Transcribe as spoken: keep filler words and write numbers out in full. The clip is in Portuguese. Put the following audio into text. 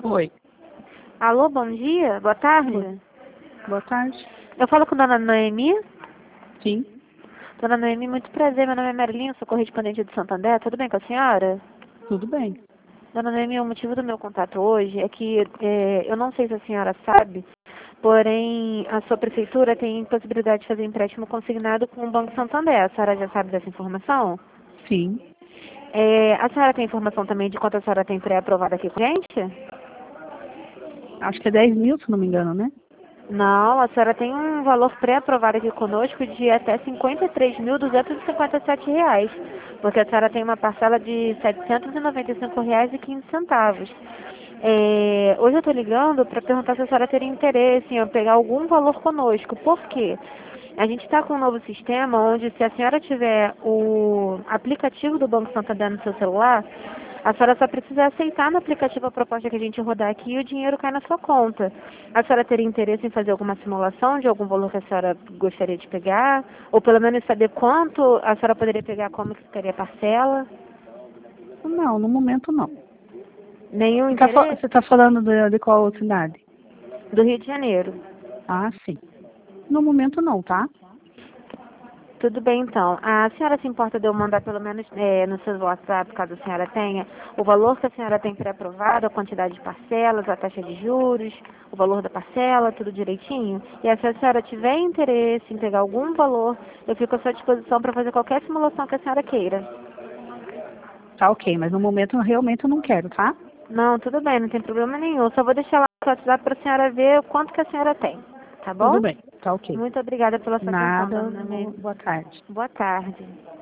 Oi. Alô, bom dia, boa tarde. Oi. Boa tarde. Eu falo com a dona Noemi. Sim. Dona Noemi, muito prazer, meu nome é Marilinha, sou correspondente de Santander, tudo bem com a senhora? Tudo bem. Dona Noemi, o motivo do meu contato hoje é que é, eu não sei se a senhora sabe, porém a sua prefeitura tem possibilidade de fazer empréstimo consignado com o Banco Santander. A senhora já sabe dessa informação? Sim. É, a senhora tem informação também de quanto a senhora tem pré-aprovado aqui com a gente? Acho que é dez mil, se não me engano, né? Não, a senhora tem um valor pré-aprovado aqui conosco de até cinquenta e três mil duzentos e cinquenta e sete reais, porque a senhora tem uma parcela de setecentos e noventa e cinco reais e quinze centavos. É, hoje eu estou ligando para perguntar se a senhora teria interesse em pegar algum valor conosco. Por quê? A gente está com um novo sistema onde, se a senhora tiver o aplicativo do Banco Santander no seu celular, a senhora só precisa aceitar no aplicativo a proposta que a gente rodar aqui e o dinheiro cai na sua conta. A senhora teria interesse em fazer alguma simulação de algum valor que a senhora gostaria de pegar? Ou pelo menos saber quanto a senhora poderia pegar, como que ficaria a parcela? Não, no momento não. Nenhum Você está interesse? tá falando de, de qual cidade? Do Rio de Janeiro. Ah, sim. No momento não, tá? Tudo bem, então. A senhora se importa de eu mandar pelo menos é, no seu WhatsApp, caso a senhora tenha, o valor que a senhora tem pré-aprovado, a quantidade de parcelas, a taxa de juros, o valor da parcela, tudo direitinho? E aí, se a senhora tiver interesse em pegar algum valor, eu fico à sua disposição para fazer qualquer simulação que a senhora queira. Tá ok, mas no momento realmente eu não quero, tá? Não, tudo bem, não tem problema nenhum. Só vou deixar lá no seu WhatsApp para a senhora ver o quanto que a senhora tem. Tá bom? Tudo bem, tá ok. Muito obrigada pela sua atenção, Nada, dona Noemi. boa tarde. Boa tarde.